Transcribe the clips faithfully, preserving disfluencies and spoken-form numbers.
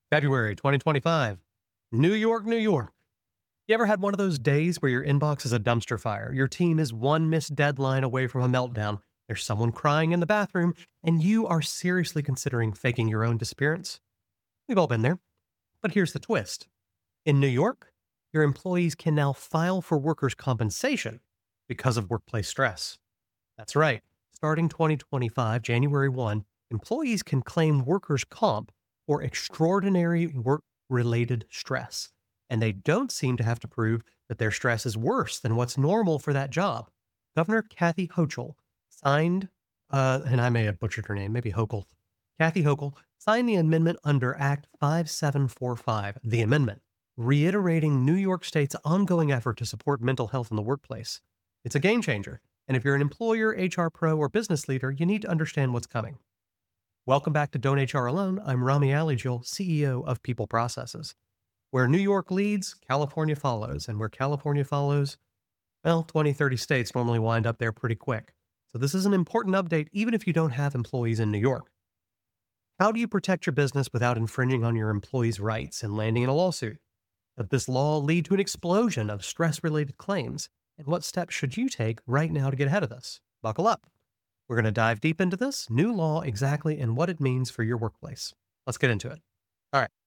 February twenty twenty-five. New York, New York. You ever had one of those days where your inbox is a dumpster fire? Your team is one missed deadline away from a meltdown. There's someone crying in the bathroom, and you are seriously considering faking your own disappearance? We've all been there. But here's the twist. In New York, your employees can now file for workers' compensation because of workplace stress. That's right. Starting twenty twenty-five, January first, employees can claim workers' comp for extraordinary work related stress. And they don't seem to have to prove that their stress is worse than what's normal for that job. Governor Kathy Hochul signed, uh, and I may have butchered her name, maybe Hochul. Kathy Hochul signed the amendment under Act five seven four five, the amendment, reiterating New York State's ongoing effort to support mental health in the workplace. It's a game changer. And if you're an employer, H R pro, or business leader, you need to understand what's coming. Welcome back to Don't H R Alone. I'm Rami Alijil, C E O of People Processes. Where New York leads, California follows. And where California follows, well, twenty, thirty states normally wind up there pretty quick. So this is an important update, even if you don't have employees in New York. How do you protect your business without infringing on your employees' rights and landing in a lawsuit? Does this law lead to an explosion of stress-related claims? And what steps should you take right now to get ahead of this? Buckle up. We're going to dive deep into this new law exactly and what it means for your workplace. Let's get into it. All right.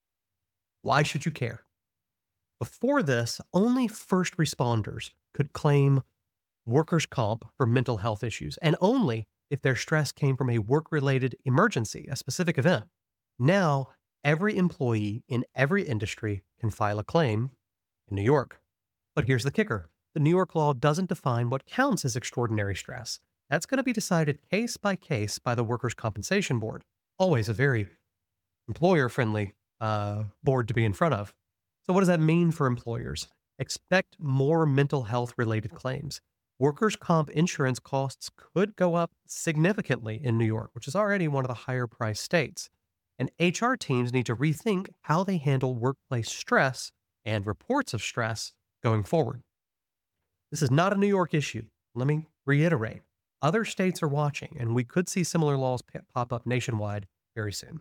Why should you care? Before this, only first responders could claim workers' comp for mental health issues, and only if their stress came from a work-related emergency, a specific event. Now, every employee in every industry can file a claim in New York. But here's the kicker. The New York law doesn't define what counts as extraordinary stress. That's going to be decided case by case by the Workers' Compensation Board. Always a very employer-friendly uh, board to be in front of. So what does that mean for employers? Expect more mental health-related claims. Workers' comp insurance costs could go up significantly in New York, which is already one of the higher-priced states. And H R teams need to rethink how they handle workplace stress and reports of stress going forward. This is not a New York issue. Let me reiterate. Other states are watching, and we could see similar laws pop up nationwide very soon.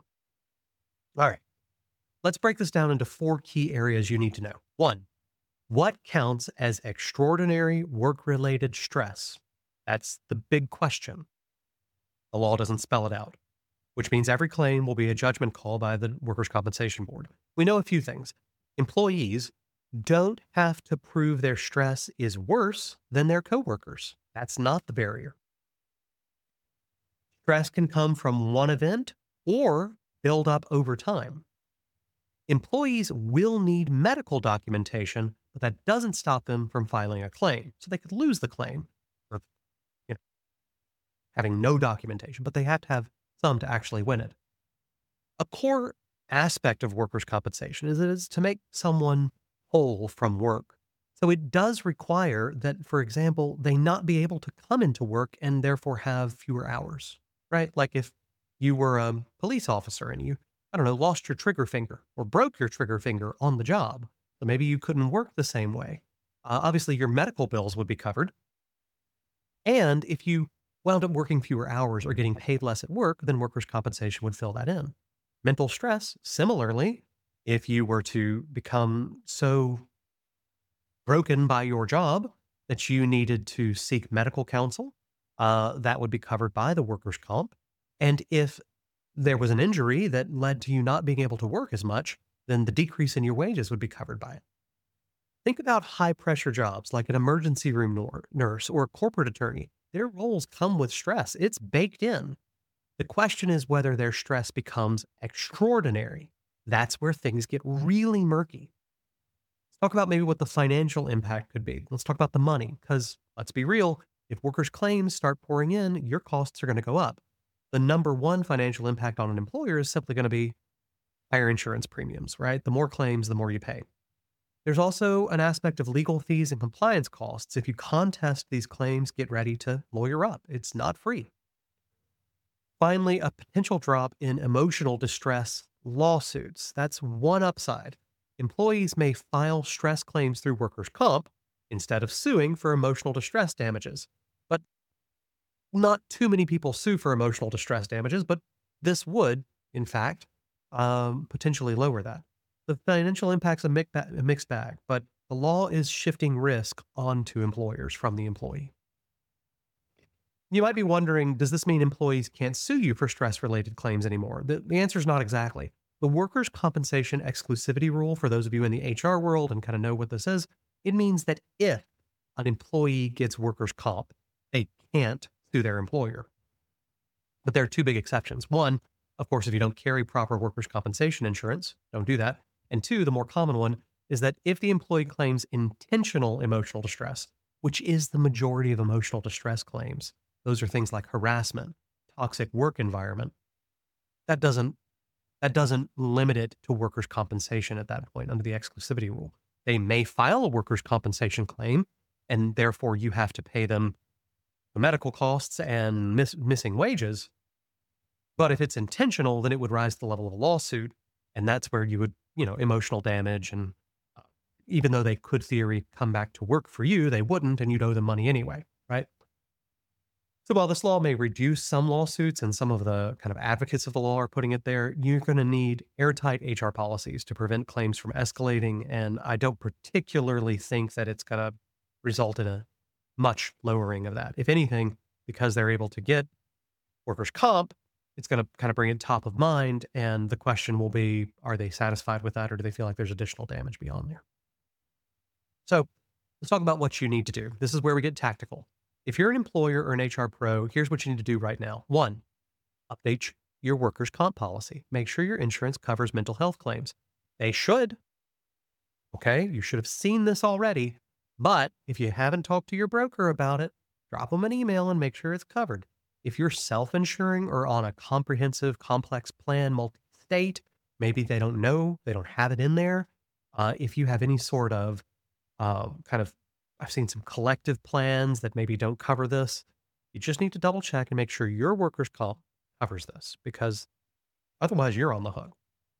All right. Let's break this down into four key areas you need to know. One, what counts as extraordinary work-related stress? That's the big question. The law doesn't spell it out, which means every claim will be a judgment call by the Workers' Compensation Board. We know a few things. Employees don't have to prove their stress is worse than their coworkers. That's not the barrier. Stress can come from one event or build up over time. Employees will need medical documentation, but that doesn't stop them from filing a claim. So they could lose the claim or, you know, having no documentation, but they have to have some to actually win it. A core aspect of workers' compensation is that it's to make someone whole from work. So it does require that, for example, they not be able to come into work and therefore have fewer hours, right? Like if you were a police officer and you, I don't know, lost your trigger finger or broke your trigger finger on the job, so maybe you couldn't work the same way. Uh, obviously, your medical bills would be covered. And if you wound up working fewer hours or getting paid less at work, then workers' compensation would fill that in. Mental stress, similarly, if you were to become so broken by your job that you needed to seek medical counsel, uh, that would be covered by the workers' comp. And if there was an injury that led to you not being able to work as much, then the decrease in your wages would be covered by it. Think about high-pressure jobs like an emergency room nor- nurse or a corporate attorney. Their roles come with stress. It's baked in. The question is whether their stress becomes extraordinary. That's where things get really murky. Let's talk about maybe what the financial impact could be. Let's talk about the money, because let's be real, if workers' claims start pouring in, your costs are going to go up. The number one financial impact on an employer is simply going to be higher insurance premiums, right? The more claims, the more you pay. There's also an aspect of legal fees and compliance costs. If you contest these claims, get ready to lawyer up. It's not free. Finally, a potential drop in emotional distress lawsuits. That's one upside. Employees may file stress claims through workers' comp instead of suing for emotional distress damages. But not too many people sue for emotional distress damages, but this would, in fact, um, potentially lower that. The financial impact's a mix ba- a mixed bag, but the law is shifting risk onto employers from the employee. You might be wondering, does this mean employees can't sue you for stress related claims anymore? The, the answer is not exactly. The workers' compensation exclusivity rule, for those of you in the H R world and kind of know what this is, it means that if an employee gets workers' comp, they can't sue their employer. But there are two big exceptions. One, of course, if you don't carry proper workers' compensation insurance, don't do that. And two, the more common one is that if the employee claims intentional emotional distress, which is the majority of emotional distress claims, those are things like harassment, toxic work environment. That doesn't that doesn't limit it to workers' compensation at that point under the exclusivity rule. They may file a workers' compensation claim, and therefore you have to pay them the medical costs and miss, missing wages. But if it's intentional, then it would rise to the level of a lawsuit, and that's where you would, you know, emotional damage, and uh, even though they could theory come back to work for you, they wouldn't, and you'd owe them money anyway, right? So while this law may reduce some lawsuits and some of the kind of advocates of the law are putting it there, you're going to need airtight H R policies to prevent claims from escalating. And I don't particularly think that it's going to result in a much lowering of that. If anything, because they're able to get workers' comp, it's going to kind of bring it top of mind. And the question will be, are they satisfied with that, or do they feel like there's additional damage beyond there? So let's talk about what you need to do. This is where we get tactical. If you're an employer or an H R pro, here's what you need to do right now. One, update your workers' comp policy. Make sure your insurance covers mental health claims. They should. Okay, you should have seen this already. But if you haven't talked to your broker about it, drop them an email and make sure it's covered. If you're self insuring or on a comprehensive, complex plan, multi state, maybe they don't know, they don't have it in there. Uh, if you have any sort of um, kind of, I've seen some collective plans that maybe don't cover this. You just need to double check and make sure your workers' comp covers this, because otherwise you're on the hook.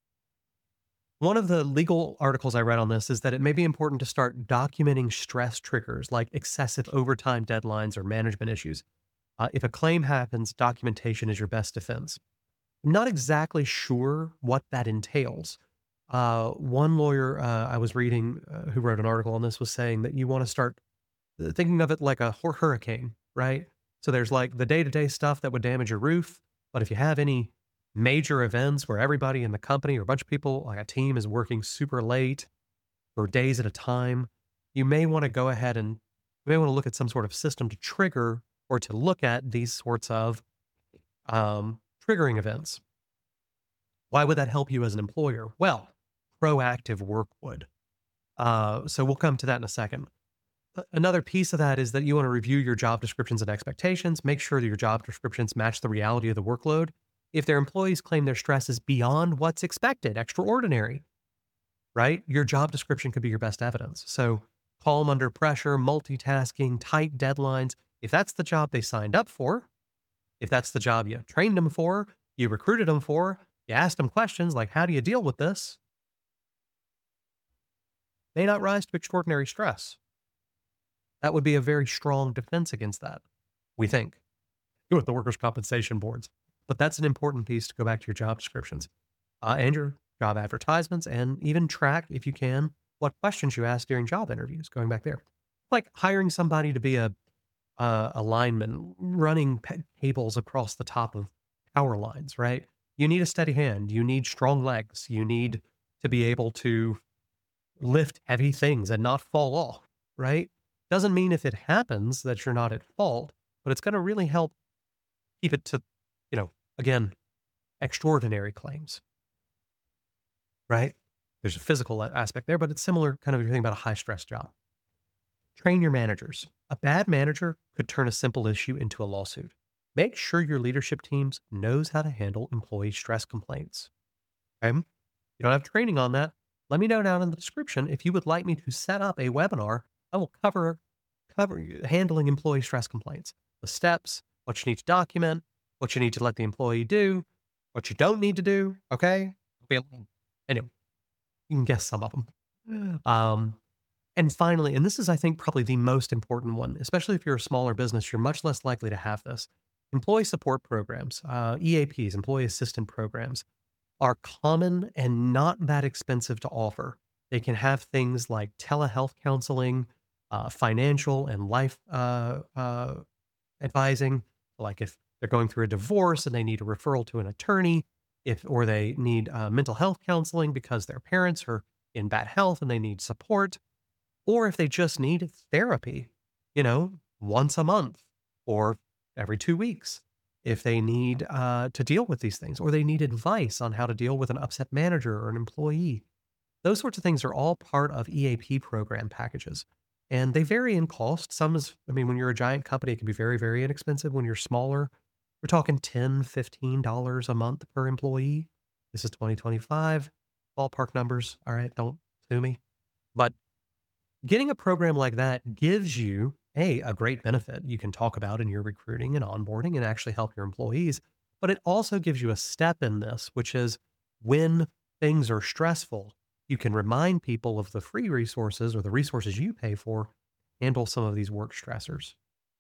One of the legal articles I read on this is that it may be important to start documenting stress triggers like excessive overtime deadlines or management issues. Uh, if a claim happens, documentation is your best defense. I'm not exactly sure what that entails. Uh, one lawyer uh, I was reading uh, who wrote an article on this was saying that you want to start uh, thinking of it like a hur- hurricane, right? So there's like the day to day stuff that would damage your roof. But if you have any major events where everybody in the company or a bunch of people, like a team, is working super late for days at a time, you may want to go ahead and you may want to look at some sort of system to trigger or to look at these sorts of um, triggering events. Why would that help you as an employer? Well, proactive work would. Uh, so we'll come to that in a second. A- Another piece of that is that you want to review your job descriptions and expectations. Make sure that your job descriptions match the reality of the workload. If their employees claim their stress is beyond what's expected, extraordinary, right? Your job description could be your best evidence. So calm under pressure, multitasking, tight deadlines. If that's the job they signed up for, if that's the job you trained them for, you recruited them for, you asked them questions like, how do you deal with this? May not rise to extraordinary stress. That would be a very strong defense against that, we think, with the workers' compensation boards. But that's an important piece to go back to your job descriptions uh, and your job advertisements, and even track, if you can, what questions you ask during job interviews, going back there. Like hiring somebody to be a, uh, a lineman, running pe- cables across the top of power lines, right? You need a steady hand. You need strong legs. You need to be able to lift heavy things and not fall off, right? Doesn't mean if it happens that you're not at fault, but it's going to really help keep it to, you know, again, extraordinary claims, right? There's a physical a- aspect there, but it's similar kind of if you're thinking about a high stress job. Train your managers. A bad manager could turn a simple issue into a lawsuit. Make sure your leadership teams knows how to handle employee stress complaints. Okay? You don't have training on that. Let me know down in the description if you would like me to set up a webinar. I will cover cover handling employee stress complaints, the steps, what you need to document, what you need to let the employee do, what you don't need to do. Okay. Be a- Anyway, you can guess some of them. Um, and finally, and this is, I think, probably the most important one, especially if you're a smaller business, you're much less likely to have this. Employee support programs, uh, E A Ps, employee assistant programs. are common and not that expensive to offer. They can have things like telehealth counseling, uh, financial and life uh, uh, advising. Like if they're going through a divorce and they need a referral to an attorney, if or they need uh, mental health counseling because their parents are in bad health and they need support, or if they just need therapy, you know, once a month or every two weeks. If they need uh, to deal with these things, or they need advice on how to deal with an upset manager or an employee, those sorts of things are all part of E A P program packages. And they vary in cost. Some is, I mean, when you're a giant company, it can be very, very inexpensive. When you're smaller, we're talking ten dollars, fifteen dollars a month per employee. This is twenty twenty-five. Ballpark numbers. All right. Don't sue me. But getting a program like that gives you a, a great benefit you can talk about in your recruiting and onboarding and actually help your employees. But it also gives you a step in this, which is when things are stressful, you can remind people of the free resources or the resources you pay for, handle some of these work stressors.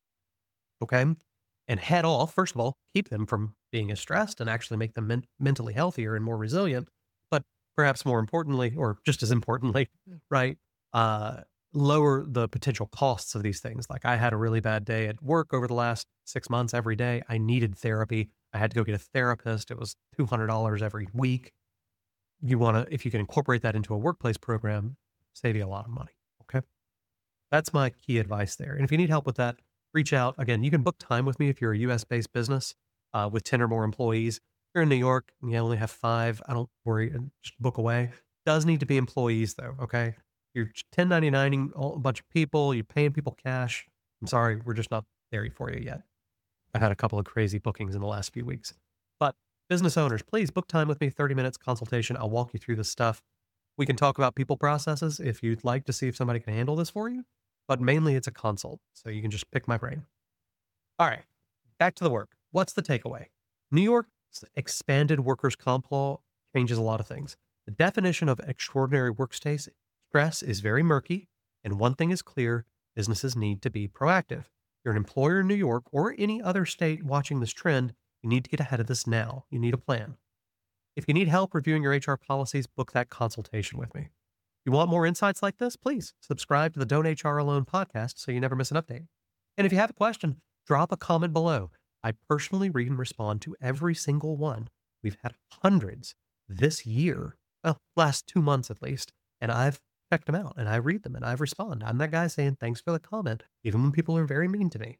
Okay. And head off, first of all, keep them from being as stressed and actually make them men- mentally healthier and more resilient. But perhaps more importantly, or just as importantly, right? Uh, lower the potential costs of these things. Like I had a really bad day at work over the last six months every day. I needed therapy. I had to go get a therapist. It was two hundred dollars every week. You want to, if you can incorporate that into a workplace program, save you a lot of money. Okay. That's my key advice there. And if you need help with that, reach out. Again, you can book time with me if you're a U S based business uh, with ten or more employees. If you're in New York and you only have five, I don't worry, and just book away. Does need to be employees though, okay? You're ten ninety-nining a bunch of people, you're paying people cash. I'm sorry, we're just not there for you yet. I've had a couple of crazy bookings in the last few weeks. But business owners, please book time with me, thirty minutes consultation. I'll walk you through this stuff. We can talk about people processes if you'd like to see if somebody can handle this for you, but mainly it's a consult. So you can just pick my brain. All right, back to the work. What's the takeaway? New York's expanded workers' comp law changes a lot of things. The definition of extraordinary work stays- stress is very murky, and one thing is clear, businesses need to be proactive. If you're an employer in New York or any other state watching this trend, you need to get ahead of this now. You need a plan. If you need help reviewing your H R policies, book that consultation with me. You want more insights like this? Please subscribe to the Don't H R Alone podcast so you never miss an update. And if you have a question, drop a comment below. I personally read and respond to every single one. We've had hundreds this year, well, last two months at least, and I've checked them out and I read them and I respond. I'm that guy saying thanks for the comment, even when people are very mean to me.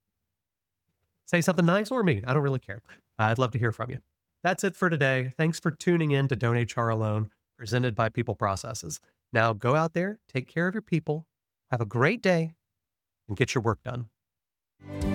Say something nice or mean. I don't really care. I'd love to hear from you. That's it for today. Thanks for tuning in to Don't H R Alone, presented by People Processes. Now go out there, take care of your people, have a great day, and get your work done.